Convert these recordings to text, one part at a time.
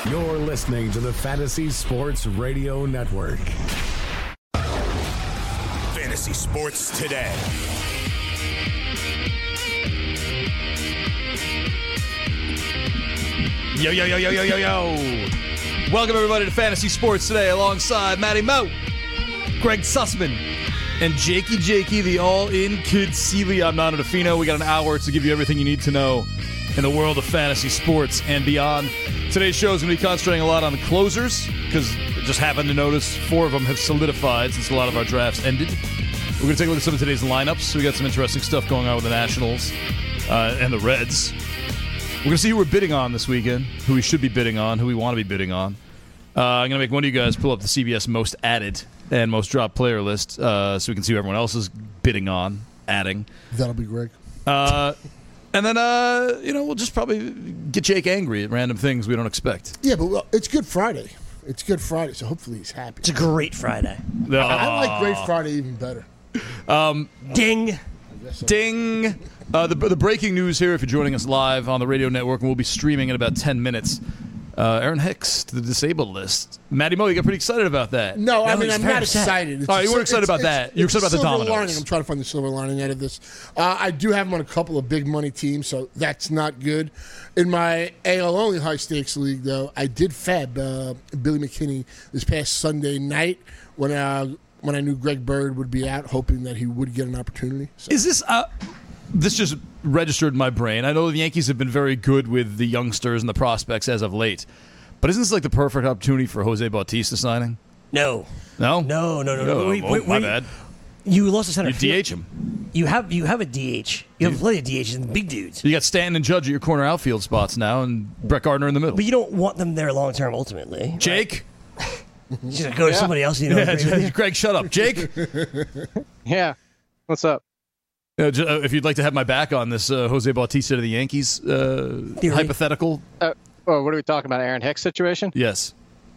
You're listening to the Fantasy Sports Radio Network. Fantasy Sports Today. Yo, yo, yo, yo, yo, yo, yo. Welcome, everybody, to Fantasy Sports Today alongside Matty Moe, Greg Sussman, and Jakey, the all-in kid Celia. I'm Nando DeFino. We got an hour to give you everything you need to know in the world of fantasy sports and beyond. Today's show is going to be concentrating a lot on the closers because just happened to notice 4 of them have solidified since a lot of our drafts ended. We're going to take a look at some of today's lineups. We got some interesting stuff going on with the Nationals and the Reds. We're going to see who we're bidding on this weekend, who we should be bidding on, who we want to be bidding on. I'm going to make one of you guys pull up the CBS most added and most dropped player list so we can see who everyone else is bidding on, adding. That'll be Greg. And then, we'll just probably get Jake angry at random things we don't expect. Yeah, but it's Good Friday. It's Good Friday, so hopefully he's happy. It's a great Friday. I like Great Friday even better. Ding. Ding. The breaking news here, if you're joining us live on the radio network, and we'll be streaming in about 10 minutes. Aaron Hicks to the disabled list. Matty Moe, you got pretty excited about that. No, I mean, I'm not excited. You weren't excited about that. You were excited about the dominoes. Lining. I'm trying to find the silver lining out of this. I do have him on a couple of big money teams, so that's not good. In my AL only high stakes league, though, I did fab Billy McKinney this past Sunday night when I knew Greg Bird would be out, hoping that he would get an opportunity. So. Is this... This just registered in my brain. I know the Yankees have been very good with the youngsters and the prospects as of late. But isn't this like the perfect opportunity for Jose Bautista signing? No. No? No. Wait, my bad. You lost a center You field. DH him. You have a DH. You have plenty of DHs and the big dudes. You got Stanton and Judge at your corner outfield spots now and Brett Gardner in the middle. But you don't want them there long term ultimately. Jake? Right? You should go to somebody else. Greg, shut up. Jake? Yeah. What's up? If you'd like to have my back on this Jose Bautista to the Yankees hypothetical. What are we talking about, Aaron Hicks situation? Yes.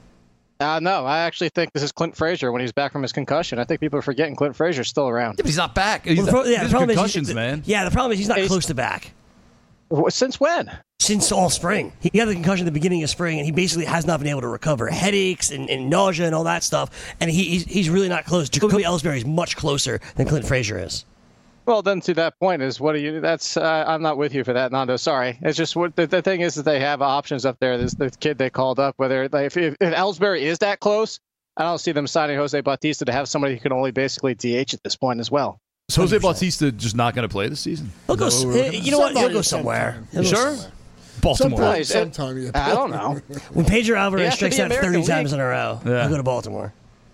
No, I actually think this is Clint Frazier when he's back from his concussion. I think people are forgetting Clint Frazier's still around. Yeah, but he's not back. The problem concussions, man. Yeah, the problem is he's not close to back. Since when? Since all spring. He had the concussion at the beginning of spring, and he basically has not been able to recover. Headaches and nausea and all that stuff, and he's really not close. Jacoby Ellsbury is much closer than Clint Frazier is. Well, then to that point is what do you? That's I'm not with you for that, Nando. Sorry. It's just what the thing is that they have options up there. This the kid they called up. Whether if Ellsbury is that close, I don't see them signing Jose Bautista to have somebody who can only basically DH at this point as well. Is Jose Bautista just not going to play this season? He'll go. You know what? He'll go somewhere. You sure? Baltimore. Sometime, yeah. I don't know. When Pedro Alvarez strikes out 30 times in a row, he'll go to Baltimore.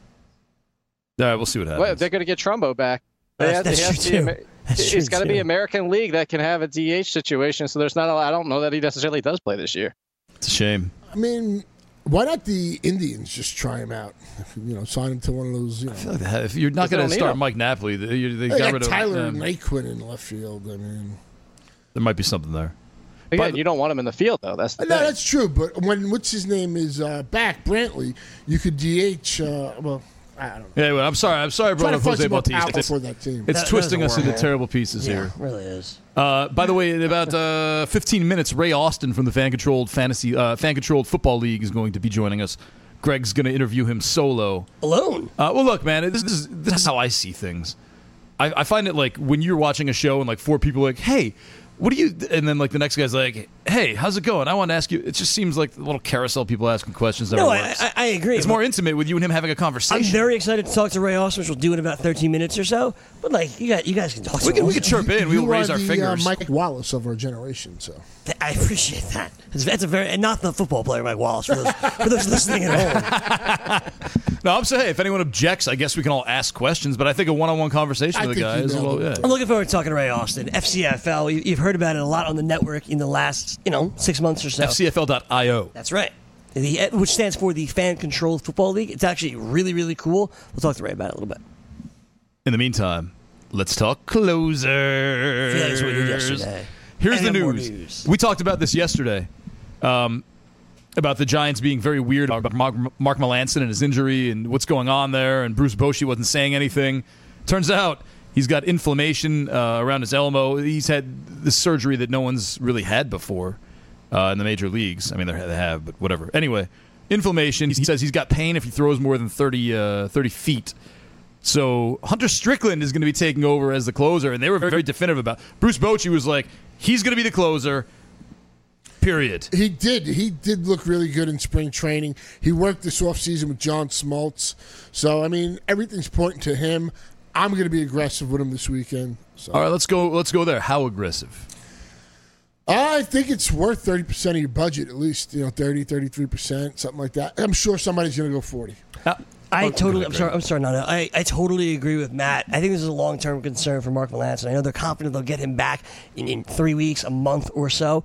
All right, we'll see what happens. Well, they're going to get Trumbo back. That's true, too. It's got to be American League that can have a DH situation. So there's not. I don't know that he necessarily does play this year. It's a shame. I mean, why not the Indians just try him out? Sign him to one of those. I feel like if you're not going to start Mike Napoli, they got rid of Tyler Naquin in left field. I mean, there might be something there. Again, you don't want him in the field though. That's the thing. That's true. But when what's his name is back, Brantley, you could DH. I don't know. Yeah, well, I'm sorry. I brought up Jose Bautista. For that team. It's twisting us into terrible pieces here. It really is. By the way, in about 15 minutes, Ray Austin from the Fan-Controlled Football League is going to be joining us. Greg's going to interview him solo. Alone? Well, look, man, this is how I see things. I find it like when you're watching a show and like 4 people are like, hey, what do you... And then like the next guy's like, hey, how's it going? I want to ask you... It just seems like the little carousel people asking questions. No, I agree. It's more intimate with you and him having a conversation. I'm very excited to talk to Ray Austin, which we'll do in about 13 minutes or so. But like, you guys can talk to him. We can chirp in. We'll raise our fingers. Mike Wallace of our generation, so... I appreciate that. That's a very... And not the football player, Mike Wallace, for those listening at home. No, I'm saying, hey, if anyone objects, I guess we can all ask questions, but I think a one-on-one conversation with the guy is yeah. I'm looking forward to talking to Ray Austin. FCFL, you've heard about it a lot on the network in the last, 6 months or so. FCFL.io. That's right. Which stands for the Fan-Controlled Football League. It's actually really, really cool. We'll talk to Ray about it a little bit. In the meantime, let's talk closers. I feel like that's what we did yesterday. Here's the news. We talked about this yesterday. About the Giants being very weird about Mark Melancon and his injury and what's going on there, and Bruce Bochy wasn't saying anything. Turns out he's got inflammation around his elbow. He's had this surgery that no one's really had before. in the major leagues. I mean, they have, but whatever. Anyway, inflammation. He says he's got pain if he throws more than 30 feet. So Hunter Strickland is going to be taking over as the closer, and they were very definitive about it. Bruce Bochy was like, he's going to be the closer, period. He did look really good in spring training. He worked this offseason with John Smoltz. So, I mean, everything's pointing to him. I'm going to be aggressive with him this weekend. So. All right, let's go there. How aggressive? I think it's worth 30% of your budget, at least, 30, 33%, something like that. I'm sure somebody's going to go 40. I'm sorry, Nando. I totally agree with Matt. I think this is a long-term concern for Mark Melancon. I know they're confident they'll get him back in 3 weeks, a month or so.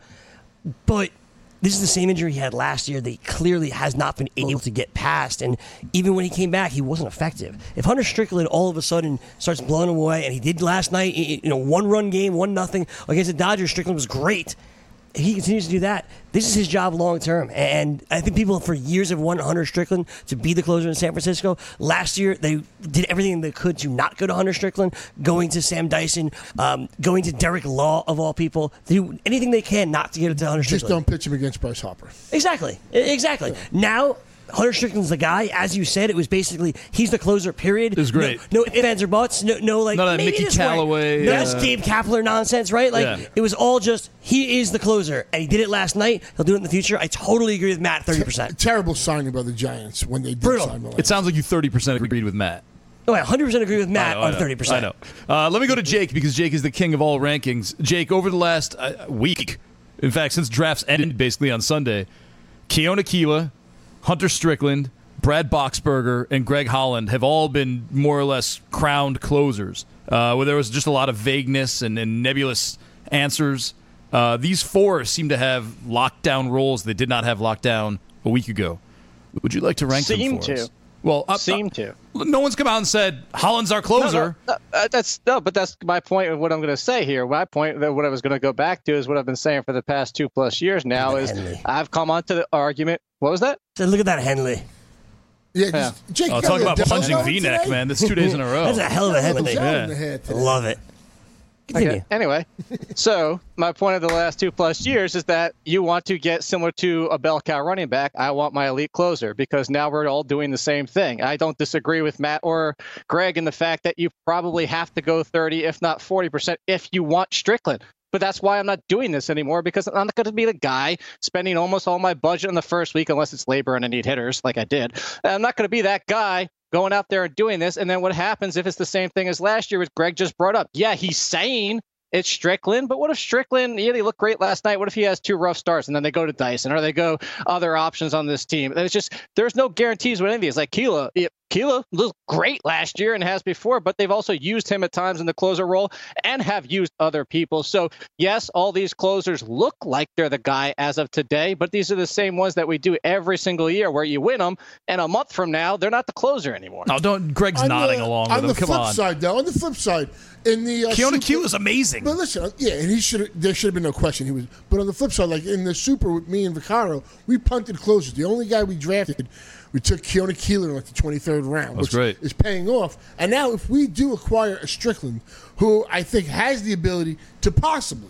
But this is the same injury he had last year that he clearly has not been able to get past. And even when he came back, he wasn't effective. If Hunter Strickland all of a sudden starts blowing away, and he did last night, one-run game, 1-0 against the Dodgers, Strickland was great. He continues to do that. This is his job long term, and I think people for years have wanted Hunter Strickland to be the closer in San Francisco. Last year, they did everything they could to not go to Hunter Strickland, going to Sam Dyson, going to Derek Law of all people. They do anything they can not to get it to Hunter Strickland. Just don't pitch him against Bryce Harper. Exactly. Yeah. Now, Hunter Strickland's the guy. As you said, it was basically he's the closer, period. It was great. No ifs, ands, or buts. No like none of that maybe Mickey Callaway. That's Gabe Kapler nonsense, right? It was all just he is the closer, and he did it last night. He'll do it in the future. I totally agree with Matt. 30%. Terrible signing by the Giants when they did sign Melancon. It sounds like you 30% agreed with Matt. Oh, I 100% agree with Matt on 30%. I know. Let me go to Jake because Jake is the king of all rankings. Jake, over the last week, in fact, since drafts ended basically on Sunday, Keone Kela, Hunter Strickland, Brad Boxberger, and Greg Holland have all been more or less crowned closers, where there was just a lot of vagueness and nebulous answers. These four seem to have lockdown roles they did not have locked down a week ago. Would you like to rank them for us? Well, seem to. No one's come out and said Holland's our closer. But that's my point of what I'm going to say here. My point, what I was going to go back to, is what I've been saying for the past 2+ years now. Is Henley. I've come onto the argument. What was that? So look at that Henley. Yeah. Jake, talk about plunging V-neck, man. That's 2 days in a row. That's a hell of a Henley. Yeah. Love it. Continue. Okay. Anyway, so my point of the last 2+ years is that you want to get similar to a bell cow running back. I want my elite closer because now we're all doing the same thing. I don't disagree with Matt or Greg in the fact that you probably have to go 30, if not 40%, if you want Strickland. But that's why I'm not doing this anymore, because I'm not going to be the guy spending almost all my budget in the first week unless it's labor and I need hitters like I did. I'm not going to be that guy going out there and doing this. And then what happens if it's the same thing as last year, which Greg just brought up? Yeah, he's saying it's Strickland, but what if Strickland, they looked great last night. What if he has 2 rough starts and then they go to Dyson or they go other options on this team? And it's just, there's no guarantees with any of these. Like Kela looked great last year and has before, but they've also used him at times in the closer role and have used other people. So yes, all these closers look like they're the guy as of today, but these are the same ones that we do every single year where you win them and a month from now, they're not the closer anymore. No, Greg's nodding along with him. Come on. On the flip side, in the Keone Kela is amazing. But listen, and there should have been no question. But on the flip side, like in the Super with me and Vaccaro, we punted closers. The only guy we drafted, we took Keone Kela in like the 23rd round, which is paying off. And now if we do acquire a Strickland, who I think has the ability to possibly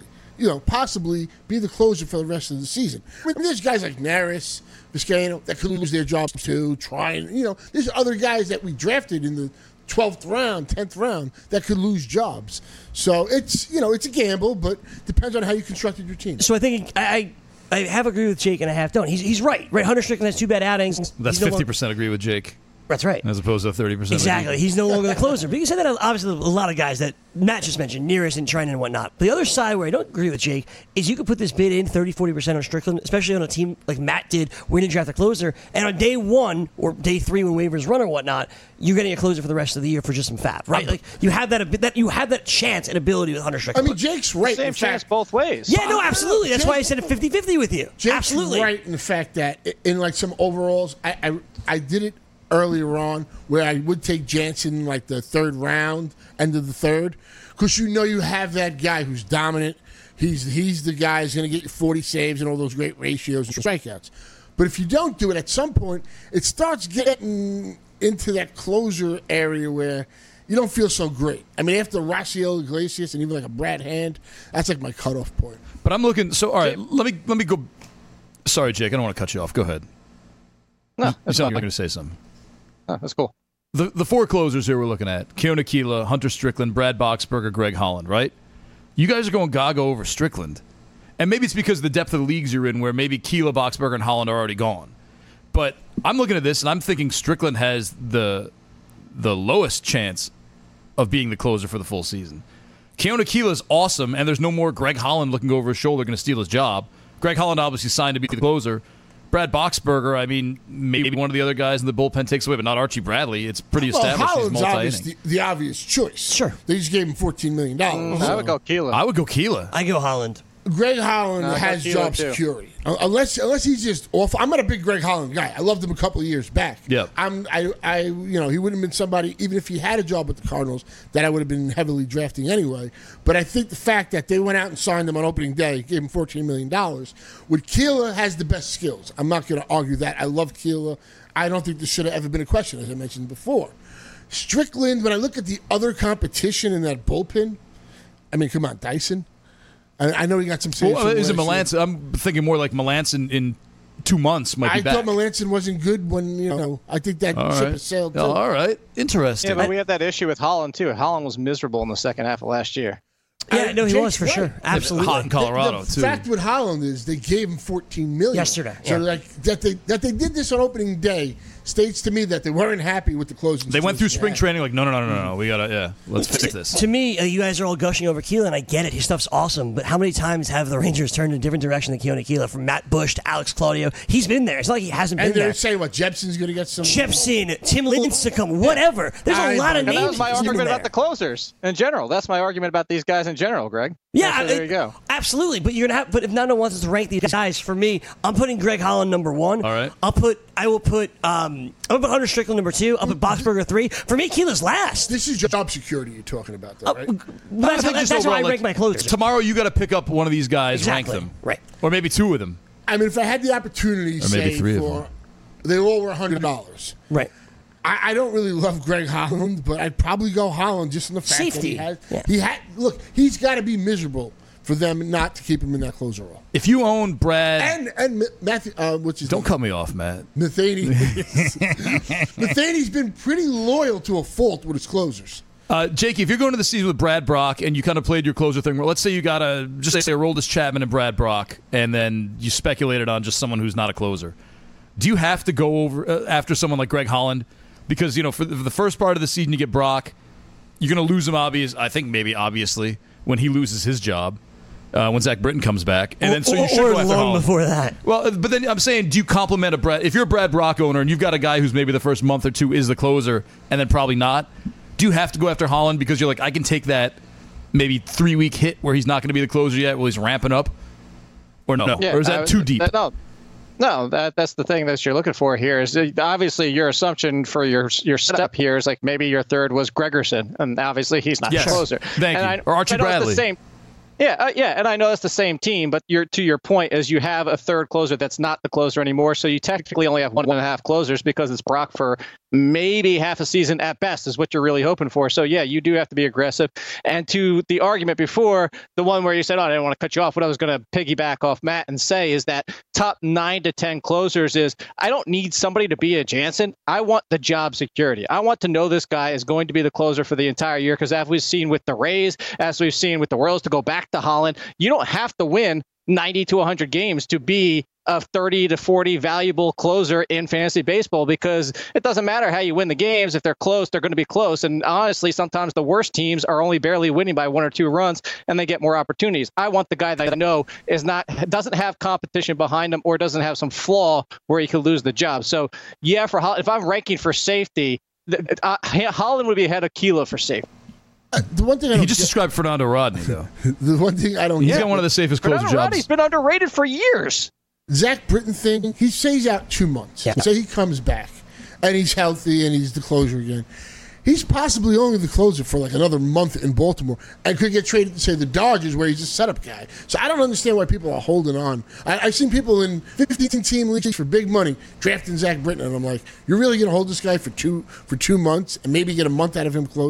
be the closer for the rest of the season. I mean, there's guys like Neris, Vizcaino that could lose their jobs too. There's other guys that we drafted in the 12th round, 10th round that could lose jobs. So it's a gamble, but depends on how you constructed your team. So I think I have agreed with Jake and I half don't. He's right. Hunter Strickland has 2 bad outings. That's 50% agree with Jake. That's right. As opposed to 30%. Exactly. He's no longer the closer. But you said that obviously a lot of guys that Matt just mentioned, Neris and Trennan and whatnot. But the other side where I don't agree with Jake is you could put this bid in 30-40% on Strickland, especially on a team like Matt did where you didn't draft a closer. And on day 1 or day 3 when waivers run or whatnot, you're getting a closer for the rest of the year for just some fab, right? Like you have that chance and ability with Hunter Strickland. I mean, Jake's right. Same chance both ways. Yeah, no, absolutely. That's why I said it 50-50 with you. Jake's absolutely right in the fact that in like some overalls, I did it earlier on where I would take Jansen like the 3rd round, end of the 3rd, because you have that guy who's dominant. He's the guy who's going to get you 40 saves and all those great ratios and strikeouts. But if you don't do it, at some point, it starts getting into that closer area where you don't feel so great. I mean, after Raciel Iglesias and even like a Brad Hand, that's like my cutoff point. But I'm looking. So all right, let me go Sorry, Jake. I don't want to cut you off. Go ahead. No, You that's sound like fine. you're going to say something. No, that's cool. The four closers here we're looking at: Keona Keela, Hunter Strickland, Brad Boxberger, Greg Holland. Right? You guys are going gaga over Strickland, and maybe it's because of the depth of the leagues you're in, where maybe Keela, Boxberger, and Holland are already gone. But I'm looking at this and I'm thinking Strickland has the lowest chance of being the closer for the full season. Keona Keela's awesome, and there's no more Greg Holland looking over his shoulder going to steal his job. Greg Holland obviously signed to be the closer. Brad Boxberger, I mean, maybe one of the other guys in the bullpen takes away, but not Archie Bradley. It's pretty established. Holland's He's multi-inning. obviously the obvious choice. Sure. They just gave him $14 million. I would go Keelan. I would go Keela. I go Holland. Greg Holland No, I has got Keelan, job too. security, unless he's just awful. I'm not a big Greg Holland guy. I loved him a couple of years back. Yep. He wouldn't have been somebody, even if he had a job with the Cardinals, that I would have been heavily drafting anyway. But I think the fact that they went out and signed him on opening day, gave him $14 million, with Keela has the best skills. I'm not going to argue that. I love Keela. I don't think this should have ever been a question, as I mentioned before. Strickland, when I look at the other competition in that bullpen, I mean, come on, Dyson. I know he got some saves. Well, is it Melanson? I'm thinking more like Melanson in 2 months might be I back. thought Melanson wasn't good when, I think that All ship right. has sailed too. All right. Interesting. Yeah, but we had that issue with Holland, too. Holland was miserable in the second half of last year. Yeah, no, he Jake's was for right. sure. Absolutely. Hot in Colorado, the too. fact with Holland is they gave him $14 million Yesterday, So yeah. like that they did this on opening day states to me that they weren't happy with the closing. They went through situation spring they had. training like, no. We got to, let's fix this. To me, you guys are all gushing over Keelan. I get it. His stuff's awesome. But how many times have the Rangers turned in a different direction than Keona Keela? From Matt Bush to Alex Claudio. He's been there. It's not like he hasn't And been they're there. saying what Jepson's going to get some. Jepson, Tim Lincecum, whatever. There's a lot of And names. that was my that's been argument there. about the closers in general. That's my argument about these guys in general, Greg. Yeah, So there you go. Absolutely. But you're gonna have. But if none wants us to rank these guys, for me, I'm putting Greg Holland number one. All right. I will put Hunter Strickland number two. I'll put Boxberger three. For me, Keela's last. This is job security you're talking about, though, right? That's, I think just that's why I overall, rank my closers. Tomorrow you got to pick up one of these guys, Exactly. rank them. Right. Or maybe two of them. I mean, if I had the opportunity, Or maybe say, three of for them. they all were $100. Right. I don't really love Greg Holland, but I'd probably go Holland just in the fact Safety. that Yeah. he's got to be miserable for them not to keep him in that closer role. If you own Brad... And Matthew, which is Don't cut me off, Matt. Matheny. Matheny's been pretty loyal to a fault with his closers. Jakey, if you're going to the season with Brad Brock and you kind of played your closer thing, well, let's say you got just say Aroldis Chapman and Brad Brock, and then you speculated on just someone who's not a closer. Do you have to go over after someone like Greg Holland? Because, for the first part of the season you get Brock, you're going to lose him, obviously, when he loses his job, when Zach Britton comes back. And then so you should or go after long Holland. before that. Well, but then I'm saying, do you compliment a Brad? If you're a Brad Brock owner and you've got a guy who's maybe the first month or two is the closer and then probably not, do you have to go after Holland because you're like, I can take that maybe 3-week hit where he's not going to be the closer yet while he's ramping up? Or no? Yeah, Or is that too deep? No, that's the thing that you're looking for here. Is obviously your assumption for your setup here is like maybe your third was Gregerson, and obviously he's not Yes. the closer. Thank And you. Or Archie I know it's Bradley. the same. Yeah, and I know it's the same team, but to your point is you have a third closer that's not the closer anymore, so you technically only have 1.5 closers because it's Brock for maybe half a season at best is what you're really hoping for. So yeah, you do have to be aggressive. And to the argument before, the one where you said, I didn't want to cut you off, what I was going to piggyback off Matt and say is that top 9 to 10 closers is I don't need somebody to be a Jansen. I want the job security. I want to know this guy is going to be the closer for the entire year because as we've seen with the Rays, as we've seen with the Royals, to go back to Holland, you don't have to win 90 to 100 games to be a 30 to 40 valuable closer in fantasy baseball because it doesn't matter how you win the games. If they're close, they're going to be close. And honestly, sometimes the worst teams are only barely winning by 1 or 2 runs and they get more opportunities. I want the guy that I know doesn't have competition behind him or doesn't have some flaw where he could lose the job. So yeah, if I'm ranking for safety, Holland would be ahead of Keela for safety. The one thing I don't He just described Fernando Rodney, though. the one thing I don't He's get, got one of the safest closer Fernando Rodney's jobs. been underrated for years. Zach Britton thing, he stays out 2 months. Yeah. So he comes back and he's healthy and he's the closer again. He's possibly only the closer for like another month in Baltimore and could get traded to, say, the Dodgers where he's a setup guy. So I don't understand why people are holding on. I've seen people in 15-team leagues for big money drafting Zach Britton, and I'm like, you're really going to hold this guy for two months and maybe get a month out of him closing?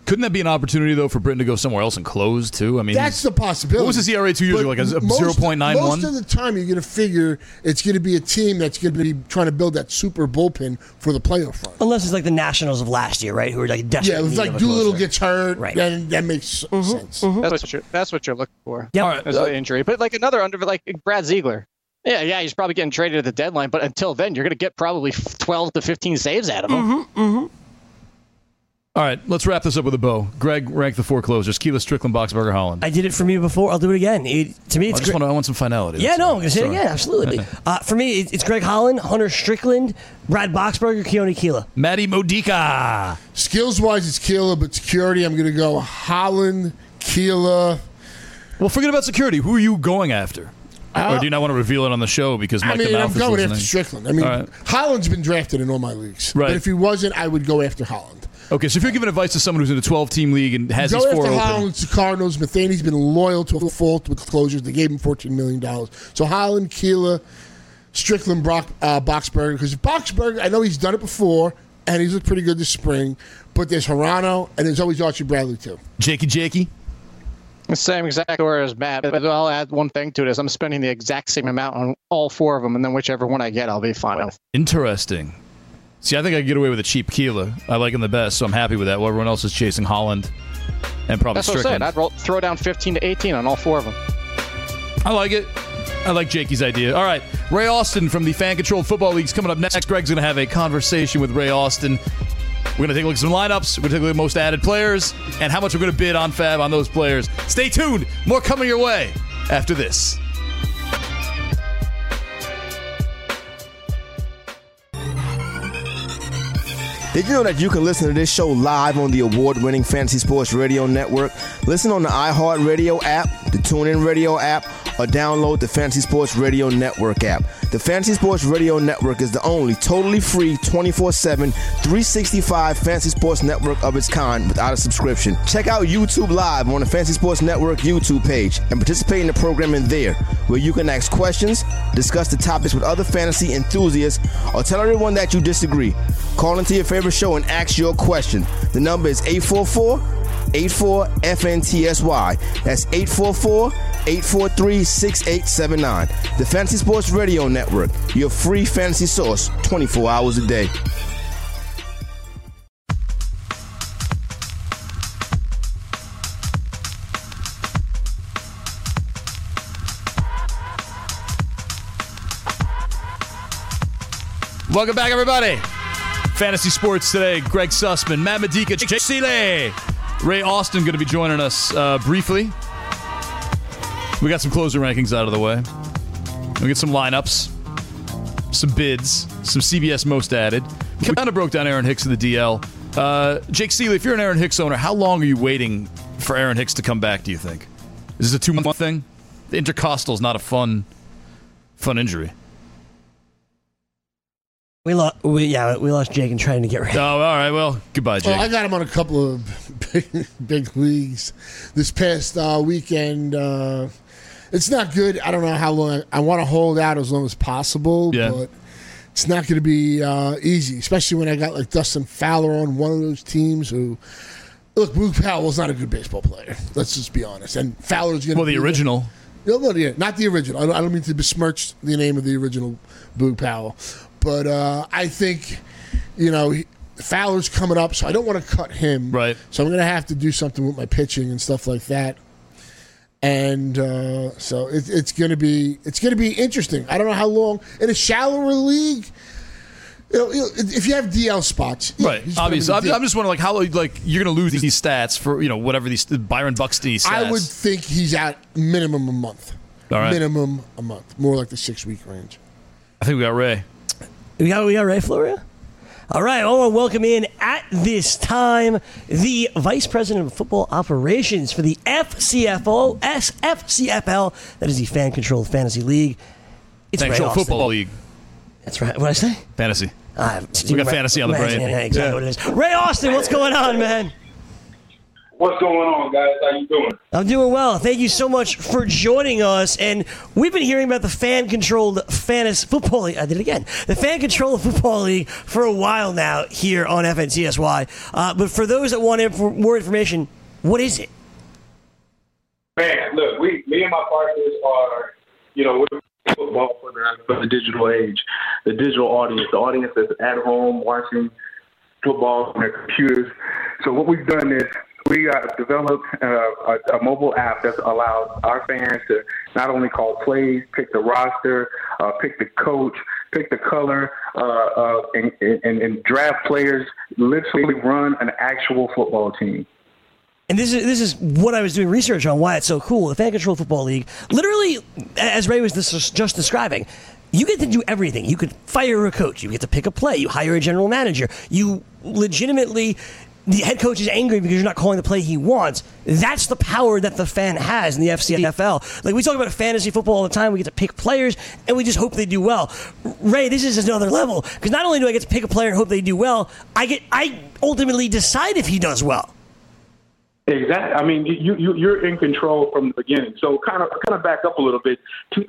Couldn't that be an opportunity, though, for Britton to go somewhere else and close, too? I mean, that's the possibility. What was his ERA 2 years ago? Like a 0.91? Most of the time, you're going to figure it's going to be a team that's going to be trying to build that super bullpen for the playoff run. Unless it's like the Nationals of last year, right? Who were like desperate. Yeah, it's like Doolittle gets hurt, right? Then that makes sense. That's what you're looking for. Yeah, right. As an injury, but like another like Brad Ziegler. Yeah, he's probably getting traded at the deadline, but until then, you're going to get probably 12 to 15 saves out of him. All right, let's wrap this up with a bow. Greg, rank the 4 closers. Keela, Strickland, Boxberger, Holland. I did it for me before. I'll do it again. To me, it's I want some finality. Yeah, no, I'm going to say it again. Absolutely. For me, it's Greg Holland, Hunter Strickland, Brad Boxberger, Keone Keela. Matty Modica. Skills-wise, it's Keela, but security, I'm going to go Holland, Keela. Well, forget about security. Who are you going after? Or do you not want to reveal it on the show because Mike the Mouth I'm going is after Strickland. I mean, right. Holland's been drafted in all my leagues. Right. But if he wasn't, I would go after Holland. Okay, so if you're giving advice to someone who's in a 12-team league and has these 4 after open. Holland, it's the Cardinals. Matheny's been loyal to a fault with closures. They gave him $14 million. So Holland, Keela, Strickland, Boxberger. Because Boxberger, I know he's done it before, and he's looked pretty good this spring. But there's Hirano, and there's always Archie Bradley, too. Jakey? The same exact order as Matt, but I'll add one thing to it is I'm spending the exact same amount on all 4 of them, and then whichever one I get, I'll be fine with. Interesting. See, I think I can get away with a cheap Keela. I like him the best, so I'm happy with that. While everyone else is chasing Holland and probably That's what Strickland. I said. I'd throw down 15 to 18 on all 4 of them. I like it. I like Jakey's idea. All right, Ray Austin from the Fan-Controlled Football League's coming up next. Greg's going to have a conversation with Ray Austin. We're going to take a look at some lineups. We're going to take a look at most added players and how much we're going to bid on Fab on those players. Stay tuned. More coming your way after this. Did you know that you can listen to this show live on the award-winning Fantasy Sports Radio Network? Listen on the iHeartRadio app, the TuneIn Radio app, or download the Fantasy Sports Radio Network app. The Fantasy Sports Radio Network is the only totally free 24/7, 365 Fantasy Sports Network of its kind without a subscription. Check out YouTube Live on the Fantasy Sports Network YouTube page and participate in the programming there, where you can ask questions, discuss the topics with other fantasy enthusiasts, or tell everyone that you disagree. Call into your favorite show and ask your question. The number is 844-84-FNTSY. That's 844-843-6879. The Fantasy Sports Radio Network, your free fantasy source 24 hours a day. Welcome back, everybody. Fantasy Sports today. Greg Sussman, Matt Modica, Jake Seeley, Ray Austin going to be joining us briefly. We got some closer rankings out of the way. We get some lineups, some bids, some CBS most added. We kind of broke down Aaron Hicks in the DL. Jake Seeley, if you're an Aaron Hicks owner, how long are you waiting for Aaron Hicks to come back, do you think? Is this a 2-month thing? The intercostal is not a fun injury. We lost Jake and trying to get rid of him. Oh, all right. Well, goodbye, Jake. Well, I got him on a couple of big leagues this past weekend. It's not good. I don't know how long. I want to hold out as long as possible, but it's not going to be easy, especially when I got like Dustin Fowler on one of those teams who. Look, Boog Powell's not a good baseball player. Let's just be honest. And Fowler's going to the original. Not the original. I don't mean to besmirch the name of the original Boog Powell. But I think, Fowler's coming up, so I don't want to cut him. Right. So I'm going to have to do something with my pitching and stuff like that. And so it's going to be interesting. I don't know how long in a shallower league. If you have DL spots, right? Obviously, I'm just wondering, how you're going to lose these stats for whatever these Byron Buxton stats. I would think he's at minimum a month. All right. Minimum a month, more like the 6-week range. I think we got Ray. We got Ray Florio? All right, I want to welcome in at this time the Vice President of Football Operations for the FCFL. That is the Fan-Controlled Fantasy League. It's Fan-Controlled Football League. That's right. What did I say? Fantasy. We got fantasy on the brain. Exactly what it is. Ray Austin, what's going on, man? What's going on, guys? How you doing? I'm doing well. Thank you so much for joining us. And we've been hearing about the fan-controlled fantasy football league. I did it again. The fan-controlled football league for a while now here on FNTSY. But for those that want more information, what is it? Man, look, me and my partners are, we're football for the digital age, the digital audience, the audience that's at home watching football on their computers. So what we've done is we developed a mobile app that allows our fans to not only call plays, pick the roster, pick the coach, pick the color, and draft players, literally run an actual football team. And this is what I was doing research on, why it's so cool. The Fan Control Football League, literally, as Ray was just describing, you get to do everything. You could fire a coach. You get to pick a play. You hire a general manager. You legitimately... The head coach is angry because you're not calling the play he wants. That's the power that the fan has in the FCFL. Like, we talk about fantasy football all the time. We get to pick players, and we just hope they do well. Ray, this is another level, because not only do I get to pick a player and hope they do well, I ultimately decide if he does well. Exactly. I mean, you're in control from the beginning. So kind of back up a little bit.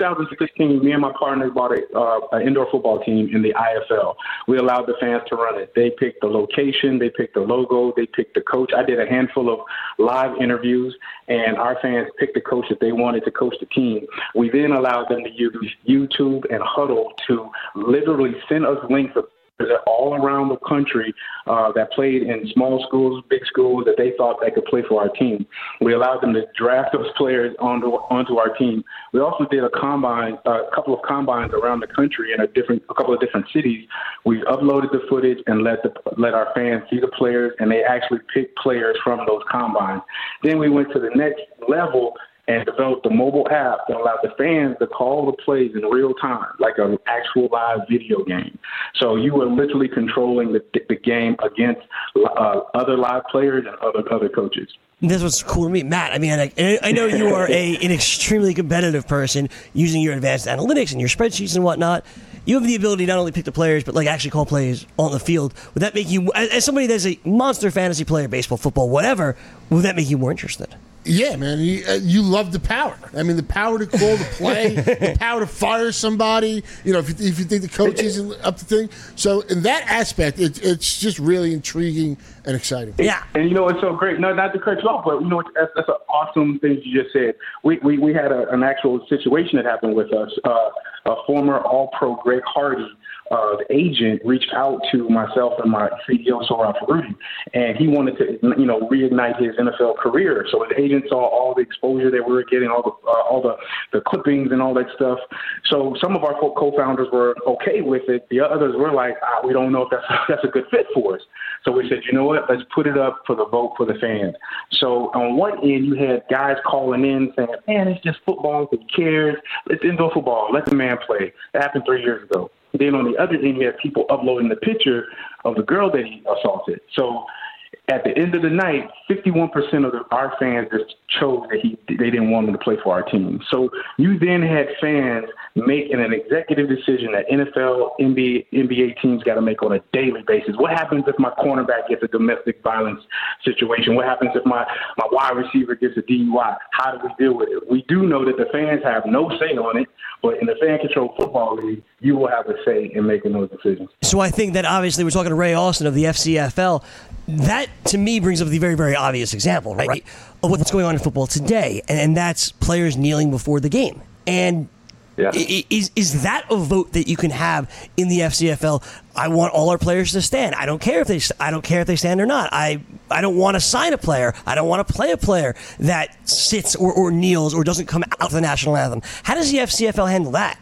2016, me and my partners bought an indoor football team in the IFL. We allowed the fans to run it. They picked the location, they picked the logo, they picked the coach. I did a handful of live interviews, and our fans picked the coach that they wanted to coach the team. We then allowed them to use YouTube and Huddle to literally send us links of all around the country that played in small schools, big schools, that they thought they could play for our team. We allowed them to draft those players onto our team. We also did a couple of combines around the country in a couple of different cities. We uploaded the footage and let our fans see the players, and they actually picked players from those combines. Then we went to the next level and developed a mobile app that allowed the fans to call the plays in real time, like an actual live video game. So you were literally controlling the game against other live players and other coaches. That's what's cool to me. Matt, I mean, I know you are an extremely competitive person using your advanced analytics and your spreadsheets and whatnot. You have the ability to not only pick the players, but like actually call plays on the field. Would that make you, as somebody that's a monster fantasy player, baseball, football, whatever, would that make you more interested? Yeah, man, you love the power. I mean, the power to call the play, the power to fire somebody. If you think the coach isn't up to thing. So in that aspect, it's just really intriguing and exciting. Yeah, and it's so great. No, not to cut you off, but that's an awesome thing you just said. We had an actual situation that happened with us. A former All-Pro Greg Hardy, the agent, reached out to myself and my CEO, Sohrab Faruti, and he wanted to, reignite his NFL career. So his agent saw all the exposure that we were getting, all the clippings and all that stuff. So some of our co-founders were okay with it. The others were like, we don't know if that's a good fit for us. So we said, you know what, let's put it up for the vote for the fans. So on one end, you had guys calling in saying, man, it's just football. Who cares? It's indoor football. Let the man play. That happened 3 years ago. Then on the other end, you had people uploading the picture of the girl that he assaulted. So at the end of the night, 51% of our fans just chose that they didn't want him to play for our team. So you then had fans making an executive decision that NFL, NBA teams got to make on a daily basis. What happens if my cornerback gets a domestic violence situation? What happens if my wide receiver gets a DUI? How do we deal with it? We do know that the fans have no say on it, but in the Fan Control Football League, you will have a say in making those decisions. So I think that obviously we're talking to Ray Austin of the FCFL. That, to me, brings up the very, very obvious example, right, of what's going on in football today, and that's players kneeling before the game. And yeah. Is that a vote that you can have in the FCFL? I want all our players to stand. I don't care if they stand or not. I don't want to sign a player. I don't want to play a player that sits or kneels or doesn't come out to the national anthem. How does the FCFL handle that?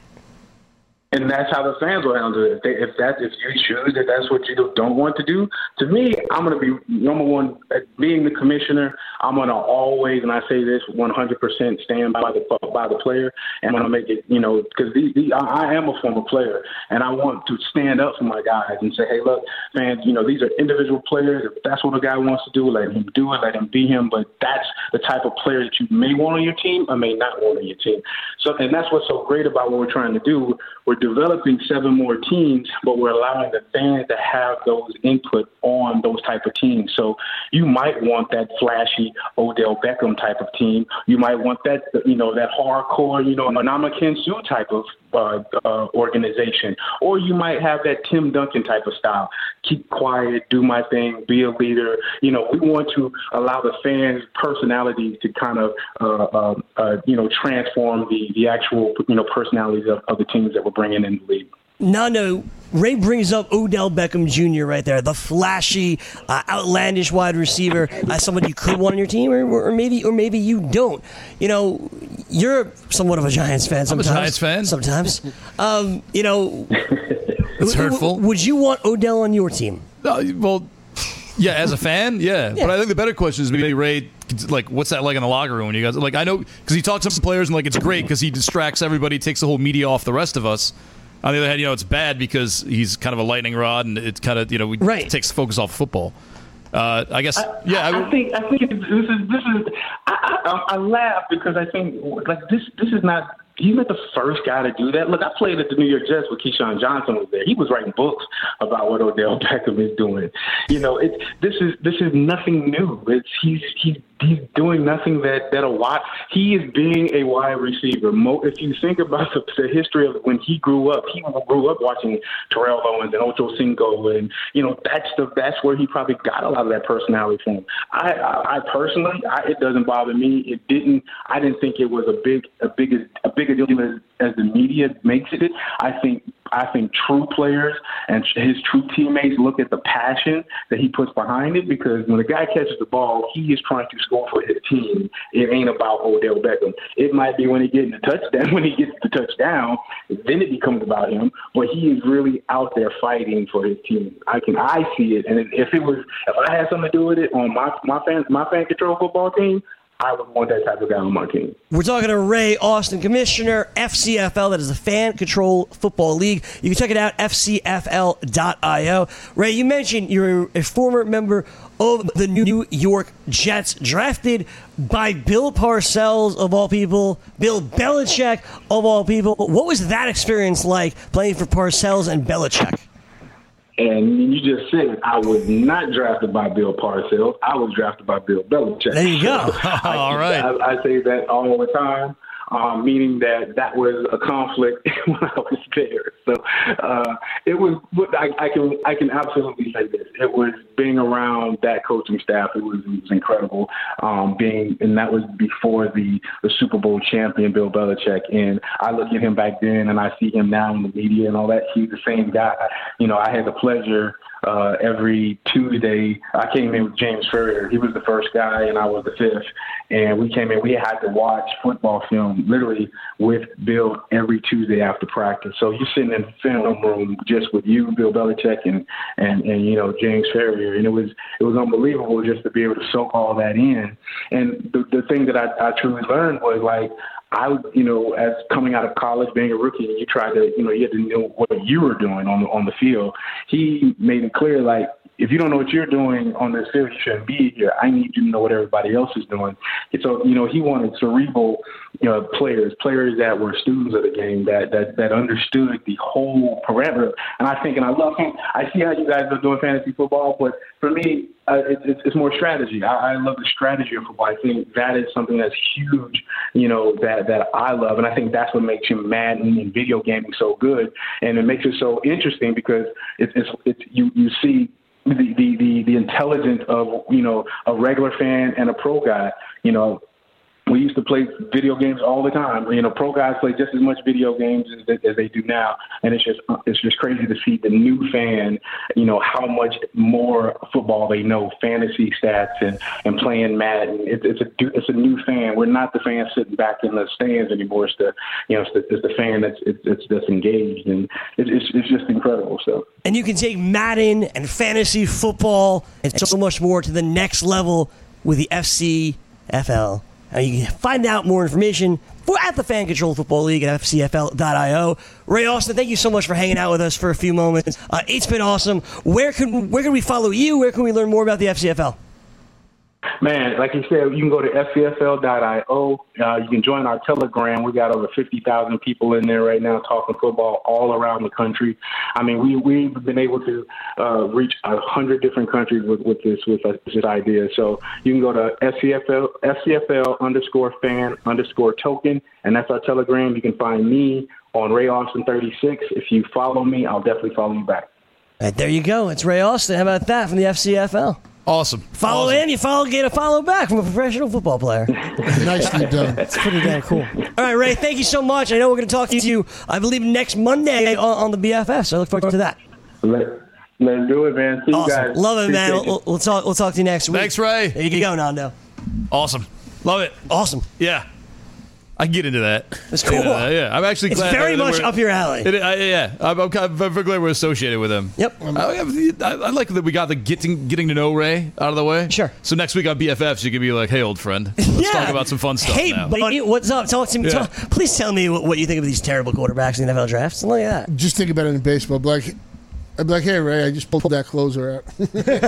And that's how the fans will handle it. If you choose that that's what you don't want to do, to me, I'm going to be number one. Being the commissioner, I'm going to always, and I say this 100%, stand by the player, and I'm going to make it, because I am a former player, and I want to stand up for my guys and say, hey, look, man, these are individual players. If that's what a guy wants to do, let him do it, let him be him. But that's the type of player that you may want on your team or may not want on your team. So, and that's what's so great about what we're trying to do. We're we're developing 7 more teams, but we're allowing the fans to have those input on those type of teams. So you might want that flashy Odell Beckham type of team. You might want that, that hardcore, Ndamukong Suh type of organization. Or you might have that Tim Duncan type of style. Keep quiet, do my thing, be a leader. We want to allow the fans' personalities to kind of, transform the actual, personalities of the teams that we're bringing in the league. No, Ray brings up Odell Beckham Jr. right there, the flashy, outlandish wide receiver, somebody you could want on your team, or maybe you don't. You're somewhat of a Giants fan sometimes. I'm a Giants fan. Sometimes. It's hurtful. Would you want Odell on your team? Well, yeah, as a fan, yeah. But I think the better question is maybe Ray, like, what's that like in the locker room when you guys, like, I know, because he talks to some players and, like, it's great because he distracts everybody, takes the whole media off the rest of us. On the other hand, it's bad because he's kind of a lightning rod and it's kind of, takes the focus off football. I guess, I think this is. I laugh because I think this is not. He's not the first guy to do that. Look, I played at the New York Jets when Keyshawn Johnson was there. He was writing books about what Odell Beckham is doing. This is nothing new. He's doing nothing that'll watch. He is being a wide receiver. If you think about the history of when he grew up watching Terrell Owens and Ocho Cinco, and that's where he probably got a lot of that personality from. I personally, it doesn't bother me. I didn't think it was a big a deal as the media makes it. I think true players and his true teammates look at the passion that he puts behind it, because when a guy catches the ball, he is trying to score for his team. It ain't about Odell Beckham. It might be when he gets the touchdown, then it becomes about him. But he is really out there fighting for his team. I see it, and if I had something to do with it on my fan control football team, I would want that type of guy on my team. We're talking to Ray Austin, Commissioner, FCFL. That is the Fan Control Football League. You can check it out, fcfl.io. Ray, you mentioned you're a former member of the New York Jets, drafted by Bill Parcells, of all people, Bill Belichick, of all people. What was that experience like, playing for Parcells and Belichick? And you just said I was not drafted by Bill Parcells. I was drafted by Bill Belichick. There you go. All right. I say that all the time, meaning that was a conflict when I was there. So it was. I can absolutely say this. It was being around that coaching staff. It was incredible. And that was before the Super Bowl champion Bill Belichick. And I look at him back then, and I see him now in the media and all that. He's the same guy. I had the pleasure. Every Tuesday, I came in with James Ferrier. He was the first guy, and I was the fifth. And we came in. We had to watch football film literally with Bill every Tuesday after practice. So you're sitting in the film room just with you, Bill Belichick, and James Ferrier, and it was unbelievable just to be able to soak all that in. And the thing that I truly learned was, like, as coming out of college, being a rookie, and you try to, you had to know what you were doing on the field. He made it clear, like, if you don't know what you're doing on this field, you shouldn't be here. I need you to know what everybody else is doing. And so, he wanted cerebral, players that were students of the game, that understood the whole parameter. And I love him. I see how you guys are doing fantasy football, but for me, it's more strategy. I love the strategy of football. I think that is something that's huge, that I love. And I think that's what makes him Madden and video gaming so good. And it makes it so interesting because you see the intelligence of, a regular fan and a pro guy. We used to play video games all the time. Pro guys play just as much video games as they do now, and it's just crazy to see the new fan. How much more football they know, fantasy stats and playing Madden. It's a new fan. We're not the fan sitting back in the stands anymore. It's the fan that's engaged, and it's just incredible. So. And you can take Madden and fantasy football and so much more to the next level with the FCFL. You can find out more information at the Fan Control Football League at fcfl.io. Ray Austin, thank you so much for hanging out with us for a few moments. It's been awesome. Where can we follow you? Where can we learn more about the FCFL? Man, like you said, you can go to scfl.io. You can join our Telegram. We got over 50,000 people in there right now talking football all around the country. I mean, we've been able to reach 100 different countries with this idea. So you can go to SCFL_fan_token, and that's our Telegram. You can find me on Ray Austin 36. If you follow me, I'll definitely follow you back. All right, there you go. It's Ray Austin. How about that from the FCFL? Awesome. Follow in, you get a follow back from a professional football player. Nicely done. It's pretty damn cool. All right, Ray, thank you so much. I know we're going to talk to you, I believe, next Monday on the BFF, so I look forward to that. Let's do it, man. See you guys. Love it, man. We'll talk to you next week. Thanks, Ray. There you go, Nando. Awesome. Love it. Awesome. Yeah. I can get into that. It's cool. Yeah, I'm actually it's glad. It's very much up your alley. I'm very glad we're associated with him. Yep. I like that we got the getting to know Ray out of the way. Sure. So next week on BFFs, you can be like, hey, old friend, let's talk about some fun stuff hey, now. Buddy, what's up? Talk to me. Yeah. Please tell me what you think of these terrible quarterbacks in the NFL drafts. Look at that. Just think about it in baseball. I'd be like, hey, Ray, I just pulled that closer out.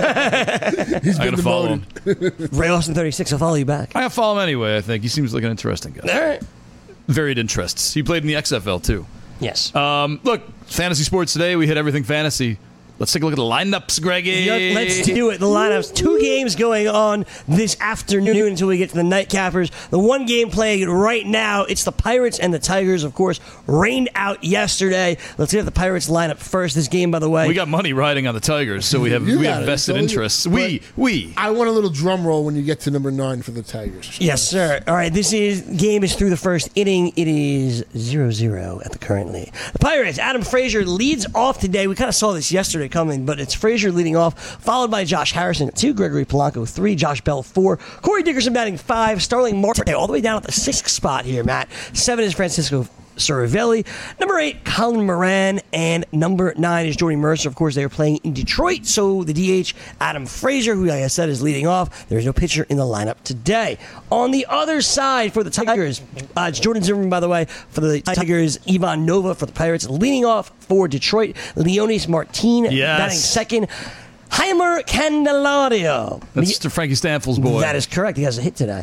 He's been demoted. Ray Austin 36, I'll follow you back. I gotta follow him anyway, I think. He seems like an interesting guy. All right. Varied interests. He played in the XFL, too. Yes. Look, fantasy sports today, we hit everything fantasy. Let's take a look at the lineups, Greggy. Let's do it. The lineups. 2 games going on this afternoon until we get to the nightcappers. The one game playing right now, it's the Pirates and the Tigers, of course, rained out yesterday. Let's get the Pirates lineup first. This game, by the way. We got money riding on the Tigers, so we have vested interests. We. I want a little drum roll when you get to number 9 for the Tigers. Yes, sir. All right, game is through the first inning. It is 0-0 at the currently. The Pirates, Adam Frazier leads off today. We kind of saw this yesterday coming, but it's Frazier leading off, followed by Josh Harrison at 2, Gregory Polanco 3, Josh Bell 4, Corey Dickerson batting 5, Starling Marte all the way down at the 6th spot here, Matt. 7 is Francisco Cervelli. Number 8, Colin Moran, and number 9 is Jordy Mercer. Of course, they are playing in Detroit, so the DH, Adam Frazier, who, like I said, is leading off. There's no pitcher in the lineup today. On the other side for the Tigers, it's Jordan Zimmerman, by the way, for the Tigers, Ivan Nova for the Pirates, leading off for Detroit, Leonis Martin batting 2nd. Heimer Candelario. That's Frankie Stanfield's boy. That is correct. He has a hit today.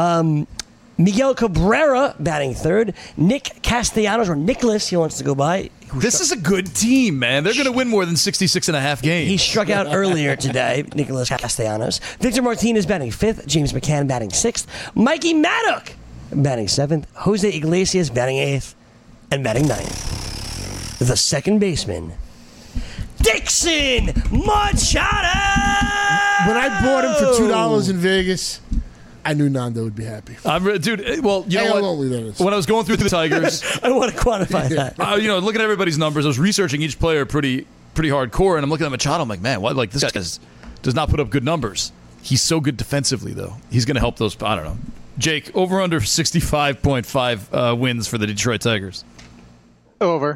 Miguel Cabrera batting 3rd. Nick Castellanos, or Nicholas, he wants to go by. This is a good team, man. They're going to win more than 66.5 games. He struck out earlier today, Nicholas Castellanos. Victor Martinez batting 5th. James McCann batting 6th. Mikey Maddock batting 7th. Jose Iglesias batting 8th. And batting 9th. The second baseman, Dixon Machado! When I bought him for $2 in Vegas, I knew Nando would be happy. Dude, well, you know what? When I was going through the Tigers, I want to quantify that. Looking at everybody's numbers, I was researching each player pretty hardcore, and I'm looking at Machado. I'm like, man, what? Like, this guy does not put up good numbers. He's so good defensively, though. He's going to help those. I don't know. Jake, over under 65.5 wins for the Detroit Tigers. Over.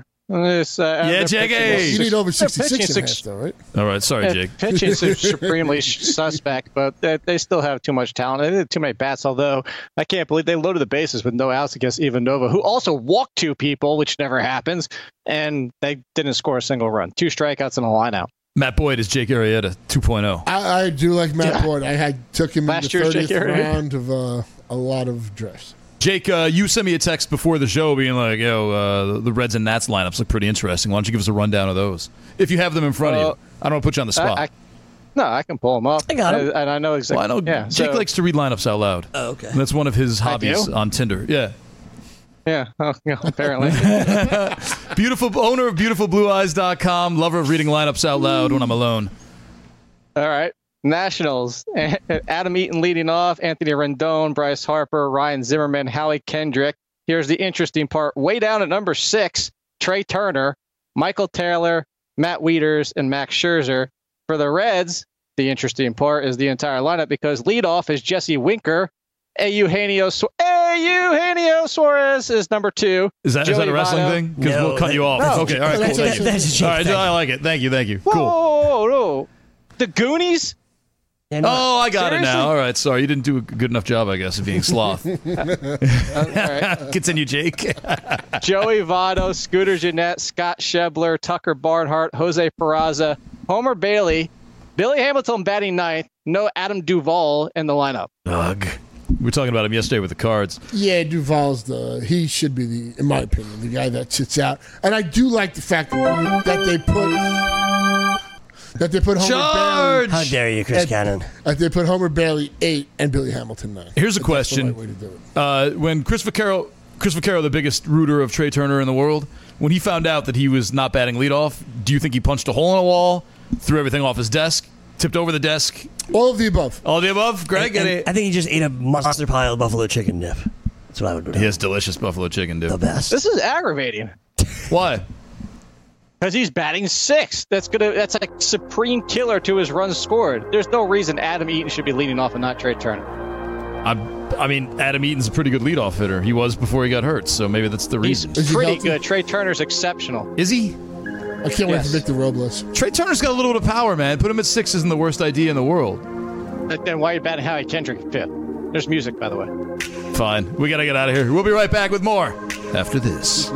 Jake. You need over 66.5, though, right? All right, sorry, Jake. Pitching is supremely suspect, but they still have too much talent. They have too many bats, although I can't believe they loaded the bases with no outs against Ivan Nova, who also walked 2 people, which never happens, and they didn't score a single run. 2 strikeouts and a line out. Matt Boyd is Jake Arrieta 2.0. I do like Matt Boyd. I took him Last in the year's 30th round of a lot of drafts. Jake, you sent me a text before the show being like, the Reds and Nats lineups look pretty interesting. Why don't you give us a rundown of those? If you have them in front of you. I don't want to put you on the spot. I can pull them up. I got them. And I know exactly. Well, I know Jake likes to read lineups out loud. Oh, okay. And that's one of his hobbies on Tinder. Yeah. Yeah, apparently. Beautiful owner of BeautifulBlueEyes.com. Lover of reading lineups out loud when I'm alone. All right. Nationals. Adam Eaton leading off. Anthony Rendon, Bryce Harper, Ryan Zimmerman, Howie Kendrick. Here's the interesting part. Way down at number 6, Trey Turner, Michael Taylor, Matt Wieters, and Max Scherzer. For the Reds, the interesting part is the entire lineup because leadoff is Jesse Winker. Eugenio Suarez is number 2. Is that a wrestling thing? Because we'll cut you off. No. Okay, all right, cool. Thank you. All right, I like it. Thank you. Cool. Whoa. The Goonies? Oh, I got it now. All right, sorry. You didn't do a good enough job, I guess, of being sloth. Right. Continue, Jake. Joey Votto, Scooter Gennett, Scott Schebler, Tucker Barnhart, Jose Peraza, Homer Bailey, Billy Hamilton batting ninth. No Adam Duvall in the lineup. Ugh. We were talking about him yesterday with the Cards. Yeah, Duvall's he should be in my opinion, the guy that sits out. And I do like the fact that they put Homer Charge! Bailey. How dare you, Chris Cannon? They put Homer Bailey 8 and Billy Hamilton 9. Here's a question. That's the right way to do it. When Chris Vaccaro, the biggest rooter of Trey Turner in the world, when he found out that he was not batting leadoff, do you think he punched a hole in a wall, threw everything off his desk, tipped over the desk? All of the above. All of the above? Greg? And I think he just ate a monster pile of buffalo chicken dip. That's what I would do. He has delicious buffalo chicken dip. The best. This is aggravating. Why? Because he's batting sixth. That's a supreme killer to his runs scored. There's no reason Adam Eaton should be leading off and not Trey Turner. I mean, Adam Eaton's a pretty good leadoff hitter. He was before he got hurt, so maybe that's the reason. He's pretty good. Trey Turner's exceptional. Is he? I can't wait for Victor Robles. Trey Turner's got a little bit of power, man. Put him at 6 isn't the worst idea in the world. Then why are you batting Howie Kendrick fifth? There's music, by the way. Fine. We got to get out of here. We'll be right back with more after this.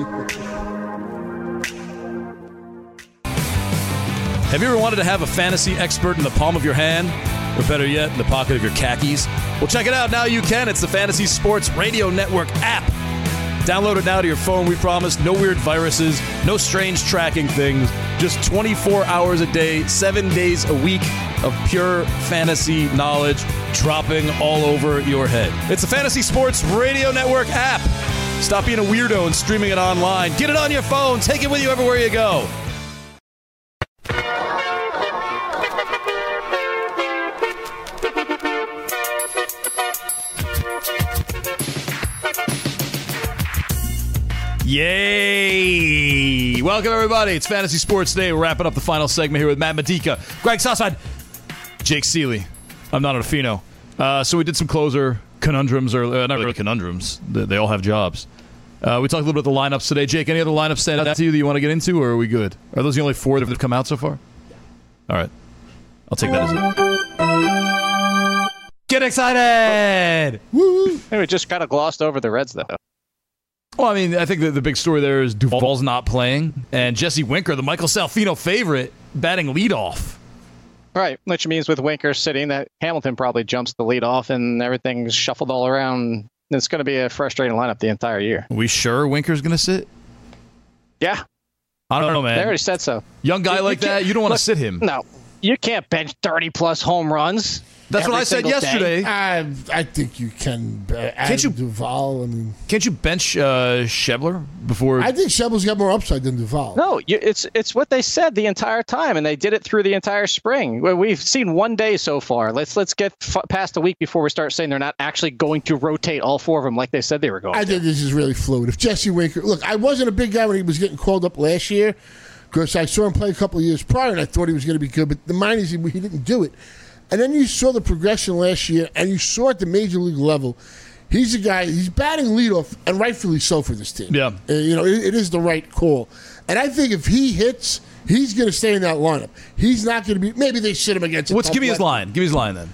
Have you ever wanted to have a fantasy expert in the palm of your hand? Or better yet, in the pocket of your khakis? Well, check it out. Now you can. It's the Fantasy Sports Radio Network app. Download it now to your phone, we promise. No weird viruses, no strange tracking things. Just 24 hours a day, 7 days a week of pure fantasy knowledge dropping all over your head. It's the Fantasy Sports Radio Network app. Stop being a weirdo and streaming it online. Get it on your phone. Take it with you everywhere you go. Yay! Welcome, everybody. It's Fantasy Sports Day. We're wrapping up the final segment here with Matt Medica, Greg Sussman, Jake Seeley. I'm not Fino. So we did some closer conundrums, or not really conundrums. They all have jobs. We talked a little bit about the lineups today. Jake, any other lineups stand out to you that you want to get into, or are we good? Are those the only 4 that have come out so far? All right. I'll take that as it. Get excited! Woo! Hey, we just kind of glossed over the Reds, though. Well, I mean, I think the big story there is Duvall's not playing, and Jesse Winker, the Michael Salfino favorite, batting leadoff. Right, which means with Winker sitting, that Hamilton probably jumps the lead off, and everything's shuffled all around. It's going to be a frustrating lineup the entire year. Are we sure Winker's going to sit? Yeah. I don't know, man. They already said so. Young guy like that, you don't want to sit him. No, you can't bench 30-plus home runs. That's what I said yesterday. I think you can. Can't you, Duvall? I mean, can't you bench Schebler before? I think Schebler's got more upside than Duvall. No, it's what they said the entire time, and they did it through the entire spring. We've seen 1 day so far. Let's get past a week before we start saying they're not actually going to rotate all 4 of them like they said they were going. I think this is really fluid. If Jesse Winker, look, I wasn't a big guy when he was getting called up last year because I saw him play a couple of years prior, and I thought he was going to be good. But the minors, he didn't do it. And then you saw the progression last year, and you saw at the major league level, he's a guy, he's batting leadoff, and rightfully so for this team. Yeah. It is the right call. And I think if he hits, he's going to stay in that lineup. He's not going to be, maybe they sit him against Give me his line. Give me his line then.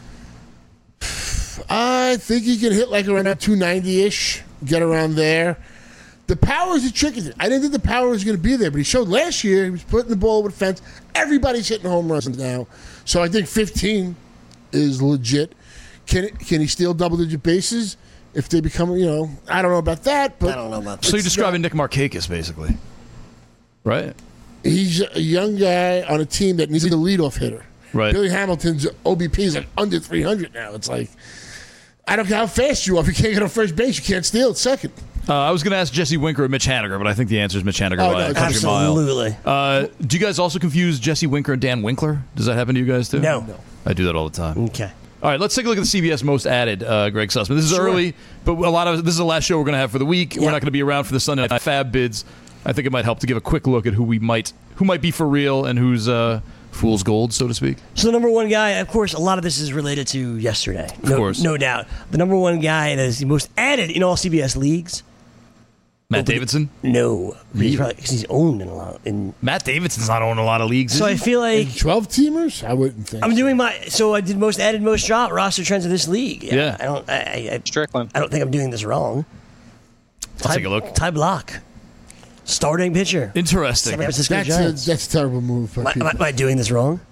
I think he can hit like around 290-ish, get around there. The power is a tricky thing. I didn't think the power was going to be there, but he showed last year he was putting the ball over the fence. Everybody's hitting home runs now. So I think 15 is legit. Can he steal double-digit bases if they become, I don't know about that. But I don't know about that. So you're describing Nick Markakis, basically, right? He's a young guy on a team that needs a leadoff hitter. Right. Billy Hamilton's OBP is like under 300 now. It's like, I don't care how fast you are. If you can't get on first base, you can't steal at second. I was going to ask Jesse Winker or Mitch Haniger, but I think the answer is Mitch Haniger by a country mile. Absolutely. Do you guys also confuse Jesse Winker and Dan Winkler? Does that happen to you guys too? No. I do that all the time. Okay. All right, let's take a look at the CBS Most Added, Greg Sussman. This is early, but this is the last show we're going to have for the week. Yeah. We're not going to be around for the Sunday Night Fab bids. I think it might help to give a quick look at who might be for real and who's fool's gold, so to speak. So the number one guy, of course, a lot of this is related to yesterday. Of course. No doubt. The number one guy that is the most added in all CBS leagues. Matt Davidson? No. Because he's owned in a lot. Matt Davidson's not owned in a lot of leagues. So I feel like 12-teamers? I wouldn't think. I'm doing I did most added, most dropped roster trends of this league. Yeah. Strickland. I don't think I'm doing this wrong. I'll take a look. Ty Block. Starting pitcher. Interesting. That's a terrible move. Am I doing this wrong?